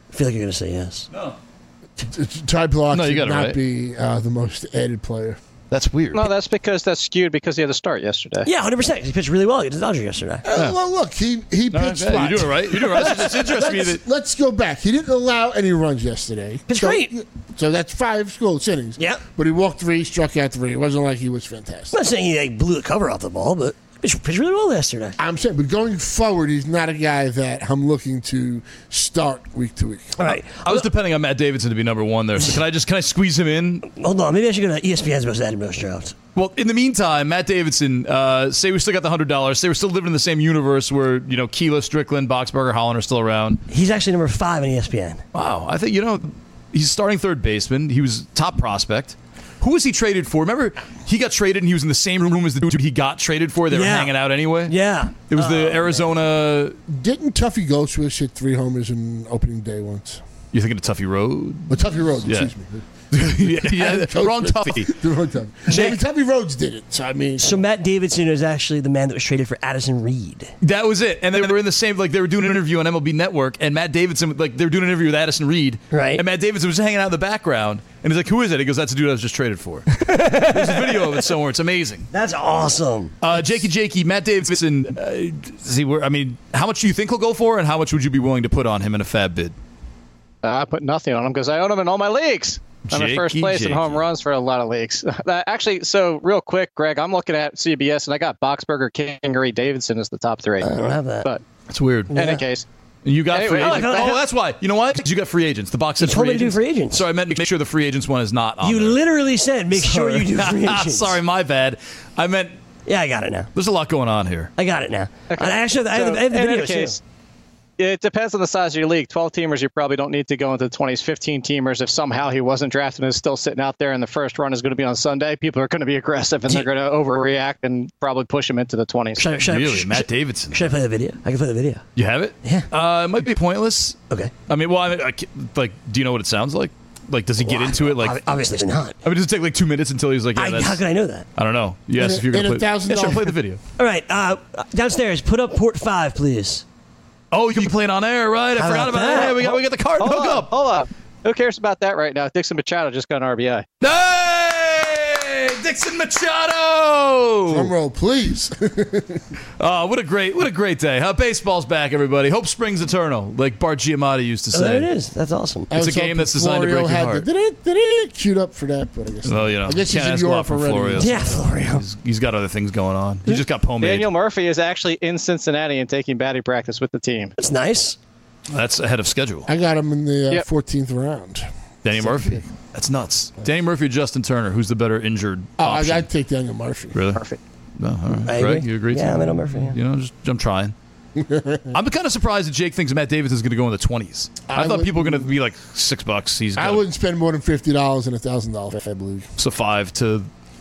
I feel like you're going to say yes. No. Ty Blach No, you should got it not right. be the most added player. That's weird. No, that's skewed because he had to start yesterday. Yeah, 100%. He pitched really well against the Dodgers yesterday. Well, look, he pitched You're fine. doing it right. You're doing it right. It's interesting to me that Let's go back. He didn't allow any runs yesterday. Pitched great. So that's 5 scoreless innings. Yep. But he walked 3, struck out 3. It wasn't like he was I'm fantastic. not saying he blew the cover off the ball, but he pitched really well yesterday. I'm saying, but going forward, he's not a guy that I'm looking to start week to week. All right. I was depending on Matt Davidson to be number one there. So can I squeeze him in? Hold on. Maybe I should go to ESPN's most added most drafts. Well, in the meantime, Matt Davidson, say we still got the $100. Say we're still living in the same universe where, Keela, Strickland, Boxberger, Holland are still around. He's actually number 5 in ESPN. Wow. I think, he's starting third baseman. He was top prospect. Who was he traded for? Remember, he got traded and he was in the same room as the dude he got traded for. They were hanging out anyway. Yeah. It was the Arizona. Didn't Tuffy Goldschmidt hit 3 homers in opening day once? You're thinking of Tuffy Road? But Tuffy Rhodes, Yeah. excuse me. Wrong Tuffy. The wrong Tuffy. Maybe Tuffy Rhodes did it. So, I mean. So Matt Davidson is actually the man that was traded for Addison Reed. That was it. And they were in the same, they were doing an interview on MLB Network, and Matt Davidson, they were doing an interview with Addison Reed. Right. And Matt Davidson was hanging out in the background, and he's like, who is it? He goes, that's the dude I was just traded for. There's a video of it somewhere. It's amazing. That's awesome. Jakey, Matt Davidson, how much do you think he'll go for, and how much would you be willing to put on him in a fab bid? I put nothing on him because I own him in all my leagues. I'm in first place in home runs for a lot of leagues. Actually, so real quick, Greg, I'm looking at CBS, and I got Boxberger, Kingery, Davidson as the top 3. I don't have that. But That's weird. in any case, You got free Anyway, agents. Oh, that's why. You know what? 'Cause you got free agents. The box said You told free me to do agents. free agents. So I meant make sure the free agents one is not on You there. literally said make sure you do free agents. Sorry, my bad. I meant Yeah, I got it now. there's a lot going on here. I got it now. Okay. I actually, I have the in video any too. case, it depends on the size of your league. 12 teamers, you probably don't need to go into the 20s. 15 teamers, if somehow he wasn't drafted and is still sitting out there and the first run is going to be on Sunday, people are going to be aggressive and they're going to overreact and probably push him into the 20s. Really? Matt Davidson. Should I play the video? I can play the video. You have it? Yeah. It might be pointless. Okay. I mean, do you know what it sounds like? Like, does he get into it? Like, obviously not. I mean, does it take like 2 minutes until he's like, yeah, How can I know that? I don't know. Yes, if you're going to play. $1,000. Yeah, sure, play the video. All right. Downstairs, put up port 5, please. Oh, you can play it on air, right? I How forgot about about that? that. We got the card. Hold Hook up, up. hold up. Who cares about that right now? Dixon Machado just got an RBI. Hey, Dixon Machado. Drum roll, please. Oh, what a great day. Baseball's back, everybody. Hope springs eternal, like Bart Giamatti used to Oh, there it say. is. That's awesome. It's a game that's designed to break your heart. Did it queued up for that? But I guess. Well, I guess he's can't in ask a lot Europe from already. Florio. Yeah, Florio. He's got other things going on. He just got pomade. Daniel Murphy is actually in Cincinnati and taking batting practice with the team. That's nice. That's ahead of schedule. I got him in the Yep. 14th round. Danny Murphy. That's nuts. Danny Murphy or Justin Turner? Who's the better injured Oh, option? I'd take Daniel Murphy. Really? Murphy. No, all right. I Greg, agree. you agree? Yeah, too? I'm in Murphy. Yeah. I'm trying. I'm kind of surprised that Jake thinks Matt Davidson's going to go in the 20s. I thought people were going to be like $6. He's I got wouldn't spend more than $50 in a $1,000 I believe. so 5 to.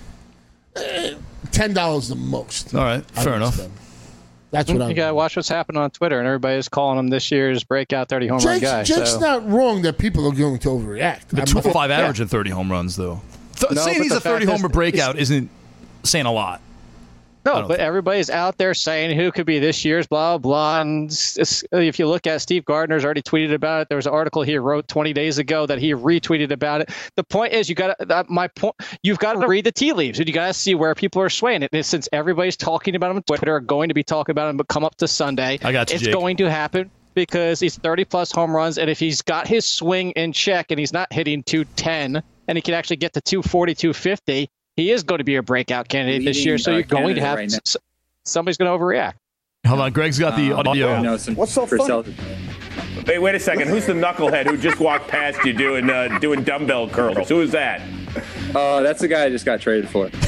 $10 the most. All right, I fair would enough. spend. That's what You got to watch what's happening on Twitter, and everybody's calling him this year's breakout 30 home run guy. Jake's so. not wrong that people are going to overreact. The 12-5 average and 30 home runs, though. No, Saying but he's the a 30 fact homer is- breakout isn't saying a lot. I No, don't but think- everybody's out there saying who could be this year's blah, blah. And if you look at Steve Gardner's already tweeted about it. There was an article he wrote 20 days ago that he retweeted about it. The point is you've got to read the tea leaves and you got to see where people are swaying. And since everybody's talking about him on Twitter, are going to be talking about him, but come up to Sunday, I got you, it's Jake. going to happen because he's 30-plus home runs. And if he's got his swing in check and he's not hitting 210 and he can actually get to 240, 250, he is going to be a breakout candidate this year. So you're going to have somebody's going to overreact. Hold on, Greg's got the audio. What's so funny? Hey, wait a second. Who's the knucklehead who just walked past you doing dumbbell curls? Who is that? That's the guy I just got traded for. Is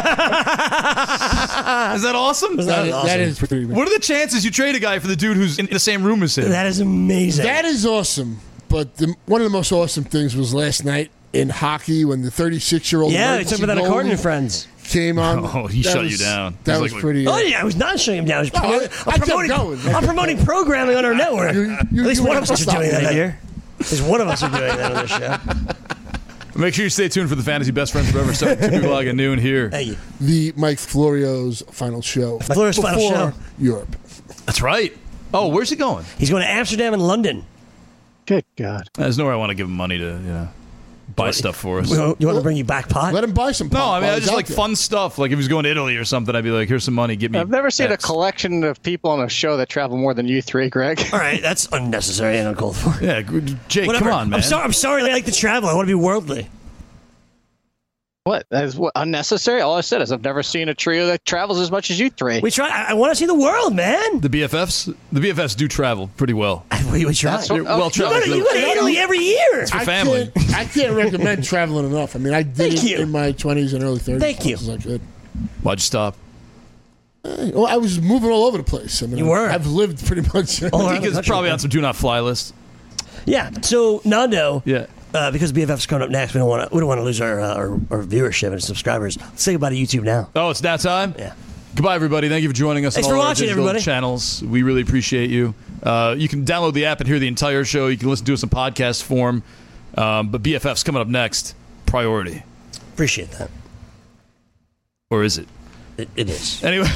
that awesome? That is pretty amazing. What are the chances you trade a guy for the dude who's in the same room as him? That is amazing. That is awesome. But one of the most awesome things was last night in hockey when the 36-year-old Yeah, they took me that goalie Accordion Friends. came on. Oh, he That shut was- you down. That He's was like- pretty. Oh, yeah, I was not shutting him down. I kept going. I'm promoting programming on our network. At least you one were of us stop are doing me. that here. At least one of us are doing that on this show. Make sure you stay tuned for the Fantasy Best Friends Forever. Start at 2 o'clock at noon here. Hey, The Mike Florio's final show. Florio's final before show. Europe. That's right. Oh, where's he going? he's going to Amsterdam and London. Good God. There's nowhere I want to give him money to, buy stuff for us. You want to bring you back pot? Let him buy some pot. No, I mean, while I he's just out like there. fun stuff. Like if he was going to Italy or something, I'd be like, here's some money, get me. I've never seen a X. collection of people on a show that travel more than you three, Greg. All right, that's unnecessary and uncalled for. Yeah, Jake, Whatever. come on, man. I'm sorry. I like to travel. I want to be worldly. What? That is what unnecessary? All I said is I've never seen a trio that travels as much as you three. We try. I want to see the world, man. The BFFs do travel pretty well. We try. That's what- You're well You traveled. go to Italy every year. for family. I can't recommend traveling enough. I mean, I did Thank it you. in my 20s and early 30s. Thank you. As much as I could. Why'd you stop? Well, I was moving all over the place. I mean, You were. I've lived pretty much. All around the Because country. probably on some do not fly list. Yeah. So Nando. Yeah. Because BFF's coming up next, we don't want to lose our viewership and subscribers. Let's say goodbye to YouTube now. Oh, it's that time? Yeah. Goodbye, everybody. Thank you for joining us Thanks on for all our watching, digital everybody. channels. We really appreciate you. You can download the app and hear the entire show. You can listen to us in podcast form. But BFF's coming up next. Priority. Appreciate that. Or is it? It is. Anyway,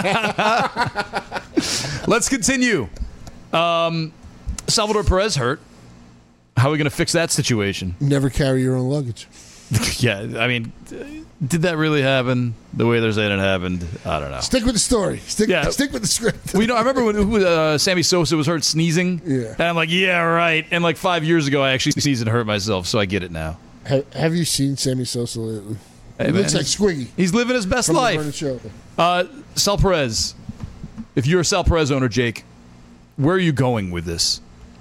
let's continue. Salvador Perez hurt. How are we going to fix that situation? Never carry your own luggage. Yeah, I mean, did that really happen the way they're saying it happened? I don't know. Stick with the story. Stick with the script. I remember when Sammy Sosa was hurt sneezing. Yeah. And I'm like, yeah, right. And like 5 years ago, I actually sneezed and hurt myself, so I get it now. Have you seen Sammy Sosa lately? Hey, He man, looks like Squiggy. He's living his best from the life. Vernon Show. Sal Perez, if you're a Sal Perez owner, Jake, where are you going with this?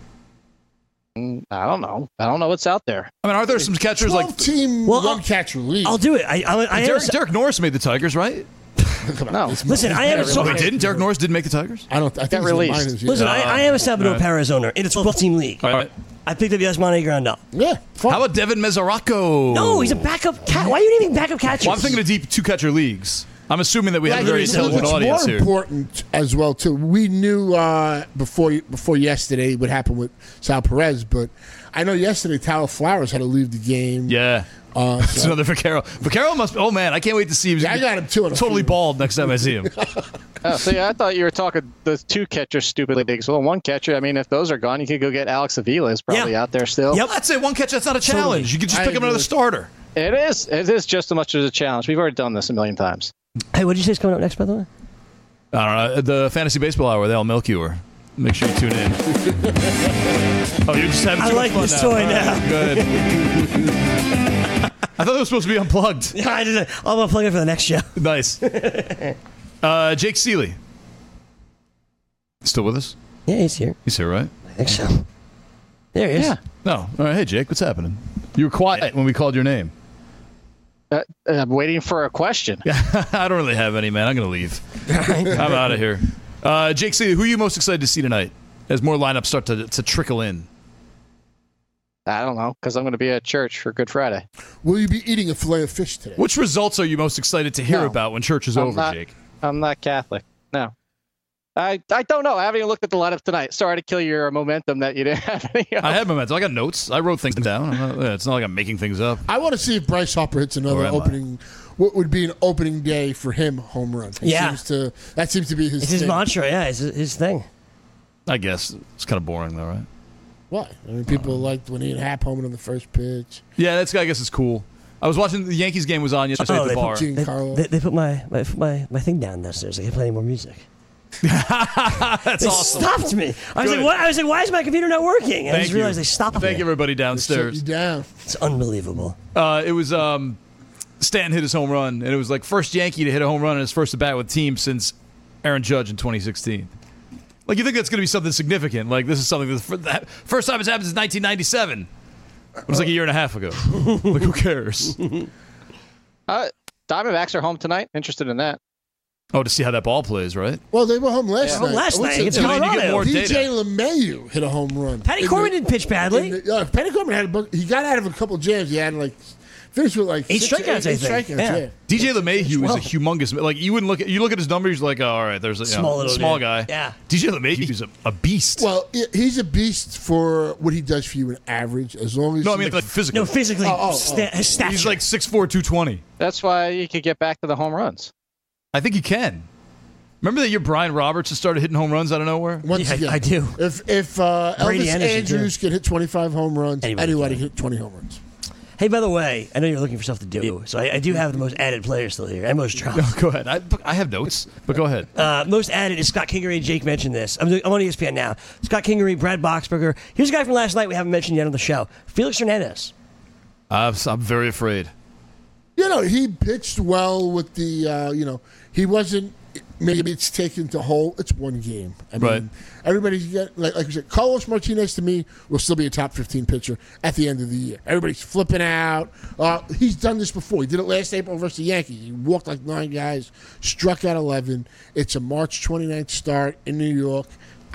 I don't know. I don't know what's out there. I mean, are there some catchers like 12-team one-catcher league. I'll do it. I am Derek Norris made the Tigers, right? No. Listen, I am. Oh, he didn't. Derek Norris didn't make the Tigers. I think he's released. in the minors, yeah. Listen, I am a Salvador Perez owner in a 12-team league. All right. I picked up Yasmani Grandal. Yeah. Fun. How about Devin Mesoraco? No, he's a backup cat. Why are you naming backup catchers? Well, I'm thinking of deep two-catcher leagues. I'm assuming that we have a Yeah, very what's intelligent audience more here. important as well too. We knew before yesterday what happened with Sal Perez, but I know yesterday Tyler Flowers had to leave the game. Yeah. That's another Vaquero. Vaquero must. Oh man, I can't wait to see him. Yeah, I got him too. Totally bald next time I see him. See, I thought you were talking the two catchers stupid leagues. Well, one catcher. I mean, if those are gone, you could go get Alex Avila. Is probably out there still. Yep. That's it. One catch. That's not a challenge. You could just pick up another starter. It is. It is just as much as a challenge. We've already done this a million times. Hey, what did you say is coming up next, by the way? I don't know. The Fantasy Baseball Hour. They'll milk you. Or make sure you tune in. Oh, you're just having too I like much this fun toy now. Good. I thought it was supposed to be unplugged. Yeah, I didn't. I'll unplug it for the next show. Nice. Jake Seeley. Still with us? Yeah, he's here. He's here, right? I think so. There he is. Yeah. No. All right. Hey, Jake, what's happening? You were quiet when we called your name. I'm waiting for a question. I don't really have any, man. I'm going to leave. I'm out of here. Jake Seeley, who are you most excited to see tonight as more lineups start to trickle in? I don't know, because I'm going to be at church for Good Friday. Will you be eating a fillet of fish today? Which results are you most excited to hear No. about when church is I'm over, not- Jake? I'm not Catholic. No. I don't know. I haven't even looked at the lineup tonight. Sorry to kill your momentum that you didn't have any of. I had momentum. I got notes. I wrote things down. It's not like I'm making things up. I want to see if Bryce Harper hits another Or am I? opening. What would be an opening day for him home run? Yeah. That seems to be his. It's his thing. mantra. Yeah, it's his thing. I guess it's kind of boring, though, right? Why? I mean, people liked when he had Hap homing on the first pitch. Yeah, I guess it's cool. I was watching the Yankees game was on yesterday at the bar. They put my thing down downstairs. I can't play any more music. That's They awesome. stopped me. I was Good. like, what? I was like, why is my computer not working? And I Thank just you. realized they stopped Thank me. everybody downstairs. Shut you down. It's unbelievable. It was Stanton hit his home run, and it was like first Yankee to hit a home run in his first at bat with team since Aaron Judge in 2016. Like, you think that's going to be something significant? Like, this is something that first time it's happened since 1997. It was like a year and a half ago. Like, who cares? Diamondbacks are home tonight. Interested in that. Oh, to see how that ball plays, right? Well, they were home last night. Last night against Yeah, you get Colorado. more DJ data. LeMahieu hit a home run. Patty Corbin didn't pitch badly. Patty Corbin had he got out of a couple jams. He had finished with like Eight six- strikeouts, I eight think. strikeouts, Yeah. yeah. DJ LeMahieu Well. is a humongous. Like, you wouldn't look at his numbers, you're like, oh, all right, there's a Small little small dude. guy. Yeah. DJ LeMahieu is a beast. Well, he's a beast for what he does for you in average. As long as No, I mean, like, physically. No, physically, Oh. his stature. He's like 6'4", 220. That's why you could get back to the home runs. I think he can. Remember that year Brian Roberts just started hitting home runs out of nowhere? Once again, I do. If Elvis Andrews could hit 25 home runs, anybody can hit 20 home runs. Hey, by the way, I know you're looking for stuff to do, so I do have the most added player still here, and most drops. Go ahead. I have notes, but go ahead. Most added is Scott Kingery. Jake mentioned this. I'm on ESPN now. Scott Kingery, Brad Boxberger. Here's a guy from last night we haven't mentioned yet on the show. Felix Hernandez. I'm very afraid. He pitched well with the, he wasn't, maybe it's taken to whole. It's one game. I mean, everybody's got, like you said, Carlos Martinez to me will still be a top 15 pitcher at the end of the year. Everybody's flipping out. He's done this before. He did it last April versus the Yankees. He walked like 9 guys, struck out 11. It's a March 29th start in New York.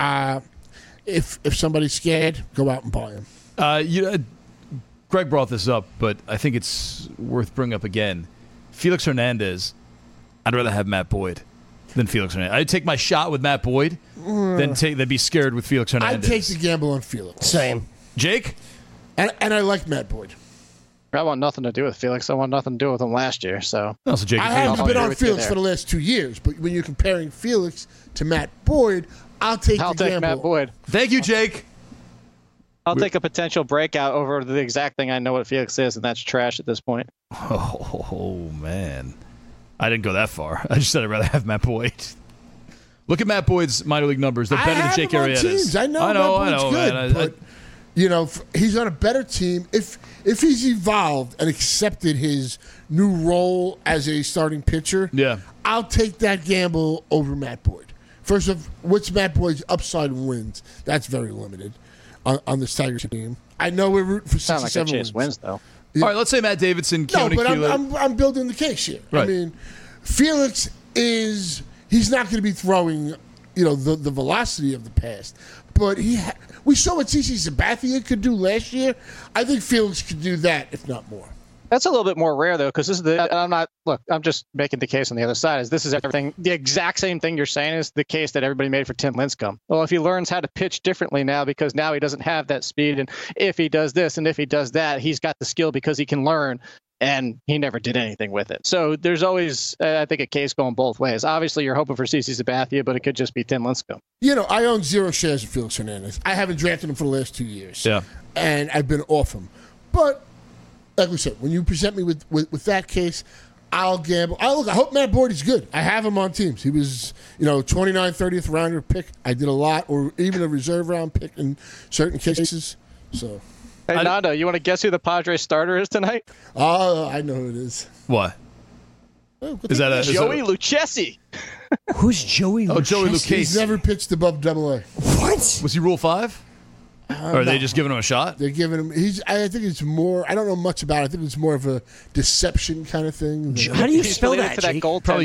If somebody's scared, go out and buy him. Greg brought this up, but I think it's worth bringing up again. Felix Hernandez, I'd rather have Matt Boyd than Felix Hernandez. I'd take my shot with Matt Boyd than be scared with Felix Hernandez. I'd take the gamble on Felix. Same. Jake? And I like Matt Boyd. I want nothing to do with Felix. I want nothing to do with him last year. So Jake, I haven't been on Felix for the last 2 years, but when you're comparing Felix to Matt Boyd, I'll take the gamble. Matt Boyd. Thank you, Jake. I'll take a potential breakout over the exact thing I know what Felix is, and that's trash at this point. Oh, man. I didn't go that far. I just said I'd rather have Matt Boyd. Look at Matt Boyd's minor league numbers. They're better than Jake Arrieta's. I know Matt Boyd's good, man. But he's on a better team. If he's evolved and accepted his new role as a starting pitcher, I'll take that gamble over Matt Boyd. First of, what's Matt Boyd's upside in wins? That's very limited on this Tigers team. I know we're rooting for 67 wins, though. All right, let's say Matt Davidson. No, but I'm building the case here. Right. I mean, Felix he's not going to be throwing, the velocity of the past, but we saw what CC Sabathia could do last year. I think Felix could do that, if not more. That's a little bit more rare, though, because this is I'm just making the case on the other side. This is everything. The exact same thing you're saying is the case that everybody made for Tim Lincecum. Well, if he learns how to pitch differently now, because now he doesn't have that speed, and if he does this and if he does that, he's got the skill because he can learn, and he never did anything with it. So there's always, I think, a case going both ways. Obviously, you're hoping for CC Sabathia, but it could just be Tim Lincecum. I own 0 shares of Felix Hernandez. I haven't drafted him for the last 2 years. Yeah. And I've been off him. But like we said, when you present me with that case, I'll gamble. I hope Matt Boyd is good. I have him on teams. He was, 29th, 30th rounder pick. I did a lot, or even a reserve round pick in certain cases. So, hey, Nando, you want to guess who the Padres starter is tonight? Oh, I know who it is. What? Is that Joey Lucchesi? Who's Joey Lucchesi? Oh, Joey Lucchesi. He's never pitched above AA. What? Was he Rule 5? Or are they just giving him a shot? They're giving him. I think it's more. I don't know much about it. I think it's more of a deception kind of thing. How do you spell that? Probably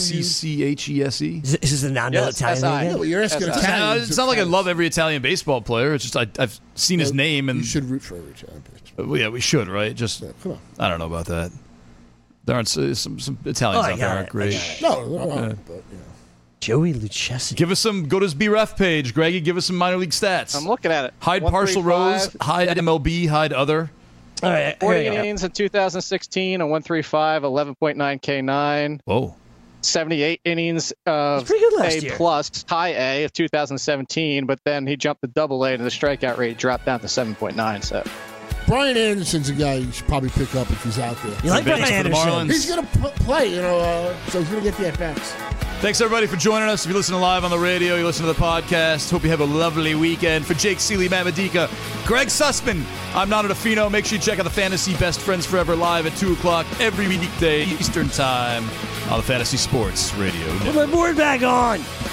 Lucchesi. Is this a non-Italian name? No, you're asking Italian. It's not like I love every Italian baseball player. It's just I've seen his name, and you should root for every Italian pitcher. Yeah, we should, right? Just come on. I don't know about that. There aren't some Italians out there aren't great. No, but Joey Lucchesi. Go to his BREF page, Greggy. Give us some minor league stats. I'm looking at it. Hide partial rows, hide MLB, hide other. All right. 40 innings in 2016, a 135, 11.9 K9. Whoa. 78 innings of A plus, high A of 2017, but then he jumped to double A and the strikeout rate dropped down to 7.9. So Brian Anderson's a guy you should probably pick up if he's out there. You like Brian Anderson? He's going to play, so he's going to get the at-bats. Thanks, everybody, for joining us. If you listen live on the radio, you listen to the podcast. Hope you have a lovely weekend. For Jake Seeley, Matt Medica, Greg Sussman, I'm Nando DeFino. Make sure you check out the Fantasy Best Friends Forever live at 2 o'clock every weekday Eastern Time on the Fantasy Sports Radio Network. Put my board back on.